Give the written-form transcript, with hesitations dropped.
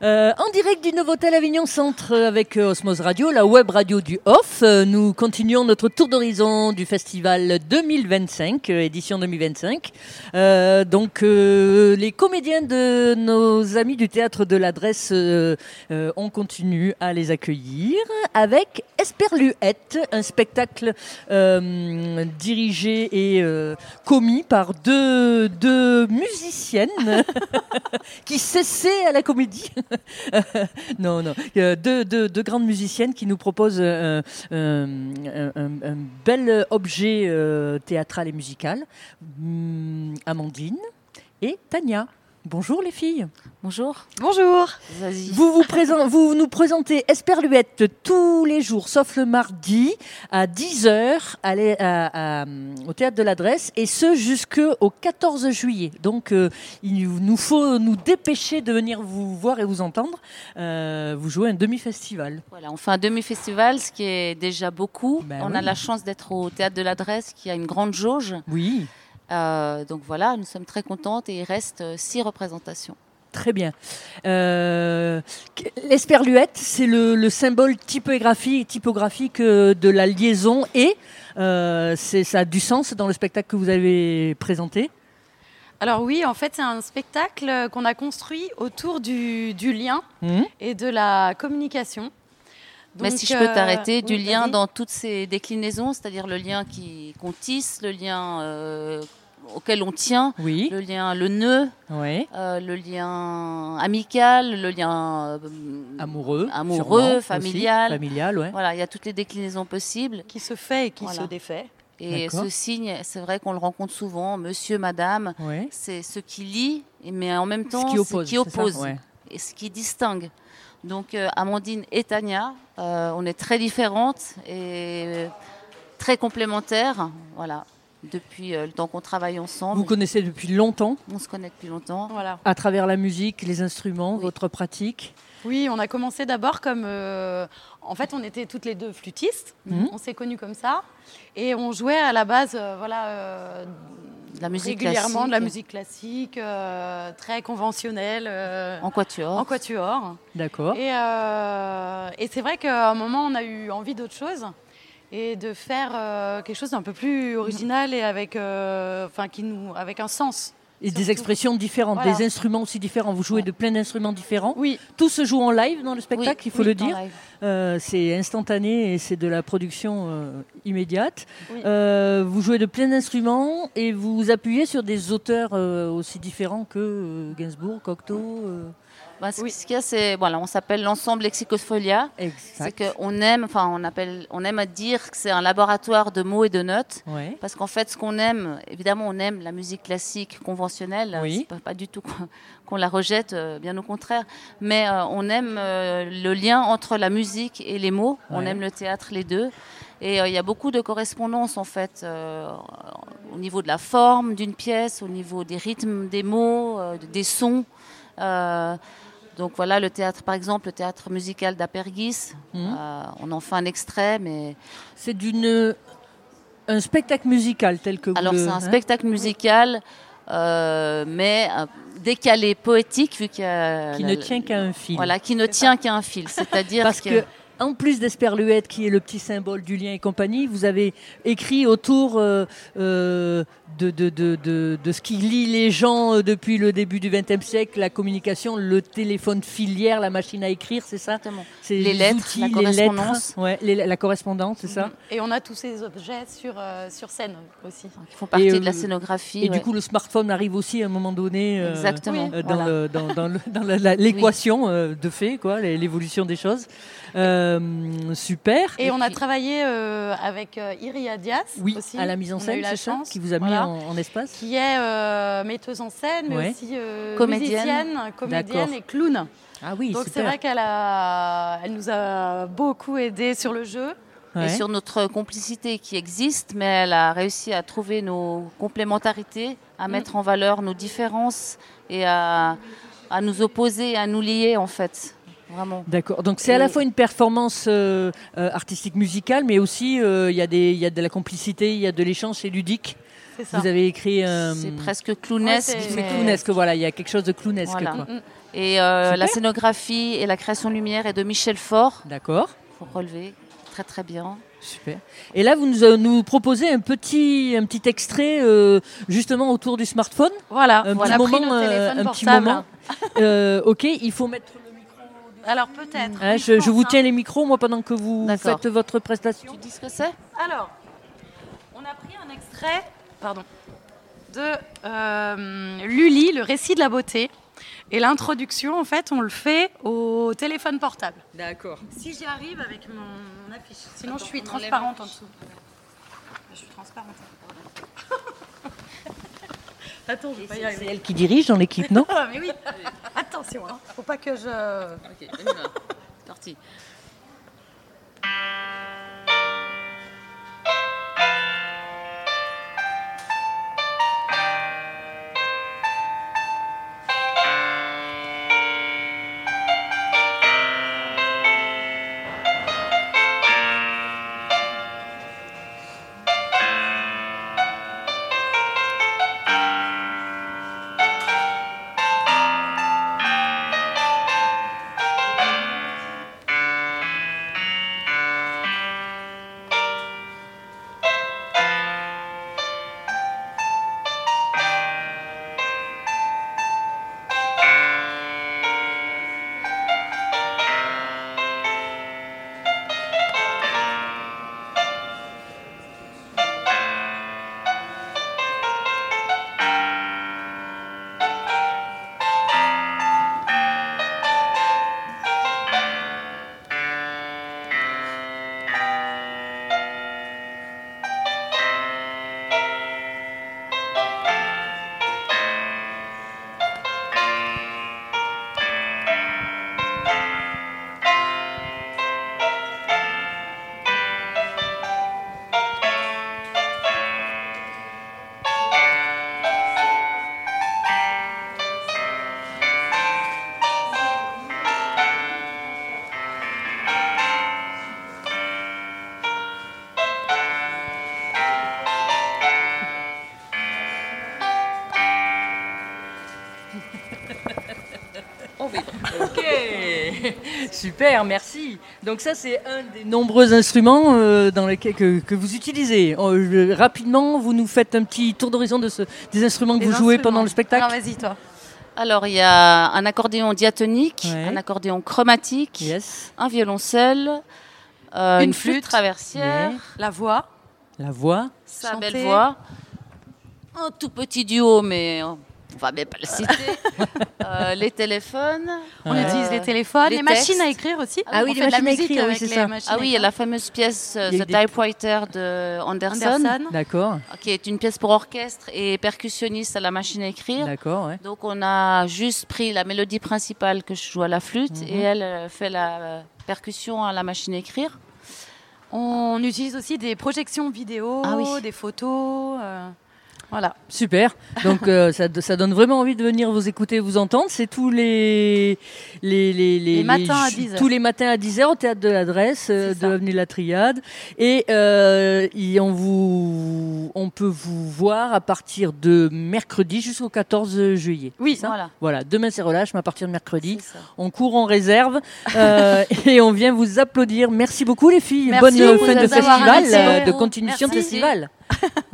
En direct du Novotel Avignon Centre avec Osmose Radio, la web radio du Off. Nous continuons notre tour d'horizon du festival 2025, édition 2025. Les comédiens de nos amis du théâtre de l'Adresse, on continue à les accueillir avec Esperluette, un spectacle dirigé et commis par deux musiciennes qui s'essaient à la comédie. Non. Deux grandes musiciennes qui nous proposent un bel objet théâtral et musical. Amandine et Tania. Bonjour les filles. Bonjour. Bonjour. Vas-y. Vous nous présentez Esperluette tous les jours, sauf le mardi, à 10h au Théâtre de l'Adresse, et ce jusqu'au 14 juillet. Donc, il nous faut nous dépêcher de venir vous voir et vous entendre. Vous jouez un demi-festival. Voilà, on fait un demi-festival, ce qui est déjà beaucoup. On a la chance d'être au Théâtre de l'Adresse, qui a une grande jauge. Oui. Donc voilà, nous sommes très contentes et il reste 6 représentations. Très bien. L'esperluette, c'est le symbole typographique de la liaison et ça a du sens dans le spectacle que vous avez présenté. Alors oui, en fait, c'est un spectacle qu'on a construit autour du lien et de la communication. Donc, mais si je peux t'arrêter, du lien dans toutes ses déclinaisons, c'est-à-dire le lien qu'on tisse, le lien auquel on tient, le nœud, le lien amical, le lien amoureux, familial. Familial. Voilà, il y a toutes les déclinaisons possibles. Qui se fait et qui se défait. Et ce signe, c'est vrai qu'on le rencontre souvent, monsieur, madame, c'est ce qui lie, mais en même temps ce qui oppose et ce qui distingue. Donc Amandine et Tania, on est très différentes et très complémentaires, voilà, depuis le temps qu'on travaille ensemble. Vous connaissez depuis longtemps ? On se connaît depuis longtemps. Voilà. À travers la musique, les instruments, votre pratique ? Oui, on a commencé d'abord comme... en fait, on était toutes les deux flûtistes, on s'est connues comme ça, et on jouait à la base, la musique régulièrement classique. De la musique classique, très conventionnelle. En quatuor. En quatuor. D'accord. Et c'est vrai qu'à un moment, on a eu envie d'autre chose et de faire quelque chose d'un peu plus original et avec un sens. Et surtout des expressions différentes, des instruments aussi différents. Vous jouez de plein d'instruments différents. Oui. Tout se joue en live dans le spectacle, il faut le dire. C'est instantané et c'est de la production immédiate. Oui. Vous jouez de plein d'instruments et vous vous appuyez sur des auteurs aussi différents que Gainsbourg, Cocteau. Ce qu'il y a, c'est on s'appelle l'ensemble Lexicopholia. C'est qu'on aime, on aime à dire que c'est un laboratoire de mots et de notes, parce qu'en fait, ce qu'on aime, évidemment, on aime la musique classique conventionnelle. C'est pas du tout qu'on la rejette, bien au contraire. Mais on aime le lien entre la musique et les mots. On aime le théâtre, les deux. Et il y a beaucoup de correspondances en fait au niveau de la forme d'une pièce, au niveau des rythmes des mots, des sons. Donc voilà, le théâtre, par exemple, le théâtre musical d'Apergis, on en fait un extrait, mais... C'est un spectacle musical tel que vous c'est un spectacle musical, mais décalé, poétique, vu qu'il y a... Qui ne tient qu'à un fil. Voilà, qui ne tient qu'à un fil, c'est-à-dire Parce que en plus d'Esperluette, qui est le petit symbole du lien et compagnie, vous avez écrit autour de ce qui lie les gens depuis le début du XXe siècle, la communication, le téléphone filière, la machine à écrire, c'est ça ? C'est les lettres, outils, la correspondance. La correspondance, c'est ça ? Et on a tous ces objets sur scène aussi. Qui font partie de la scénographie. Et du coup, le smartphone arrive aussi à un moment donné exactement. Dans l'équation de fait, l'évolution des choses. Super. Et on a travaillé avec Iria Diaz aussi. À la mise en scène, c'est ça, qui vous a mis en espace. Qui est metteuse en scène, mais aussi musicienne, comédienne et clown. Ah oui, donc super. C'est vrai qu'elle nous a beaucoup aidés sur le jeu. Et sur notre complicité qui existe, mais elle a réussi à trouver nos complémentarités, à mettre en valeur nos différences et à nous opposer, à nous lier en fait. Vraiment. D'accord. Donc c'est à la fois une performance artistique musicale, mais aussi il y a de la complicité, il y a de l'échange, c'est ludique. C'est ça. Vous avez écrit. C'est presque clownesque. C'est clownesque, voilà. Il y a quelque chose de clownesque. Voilà. Quoi. Et la scénographie et la création de lumière est de Michel Faure. D'accord. Faut relever. Très très bien. Super. Et là, vous nous proposez un petit extrait justement autour du smartphone. Voilà. Un petit moment. Ok, il faut mettre le micro. Alors peut-être. Je vous tiens les micros, moi, pendant que vous faites votre prestation. Tu dis ce que c'est ? Alors, on a pris un extrait de Lully, le récit de la beauté. Et l'introduction, en fait, on le fait au téléphone portable. D'accord. Si j'y arrive avec mon affiche. Sinon, je suis transparente en dessous. Je suis transparente. Attends, je vais pas y arriver. C'est elle qui dirige dans l'équipe, non ? Mais oui. Attention, hein. Faut pas que je... Ok, on y va. C'est parti. Ok, super, merci. Donc ça, c'est un des nombreux instruments dans lesquels que vous utilisez. Rapidement, vous nous faites un petit tour d'horizon des instruments que vous jouez pendant le spectacle. Alors vas-y, toi. Alors, il y a un accordéon diatonique, un accordéon chromatique, un violoncelle, une flûte traversière, la voix, sa belle voix, un tout petit duo, mais on va même pas le citer, les téléphones. On utilise les téléphones, les machines à écrire aussi. Ah oui, les machines à écrire, oui, c'est ça. Ah oui, il y a la fameuse pièce The Typewriter de Anderson. D'accord. Qui est une pièce pour orchestre et percussionniste à la machine à écrire. D'accord, ouais. Donc on a juste pris la mélodie principale que je joue à la flûte et elle fait la percussion à la machine à écrire. On utilise aussi des projections vidéo, des photos. Voilà. Super. Donc ça donne vraiment envie de venir vous écouter, vous entendre. C'est tous les matins à 10h. Tous les matins à 10h au théâtre de l'Adresse de l'avenue de la Triade. Et on peut vous voir à partir de mercredi jusqu'au 14 juillet. Oui, voilà. Demain c'est relâche, mais à partir de mercredi, on court en réserve et on vient vous applaudir. Merci beaucoup les filles. Merci. Bonne fin de festival, de continuation de festival.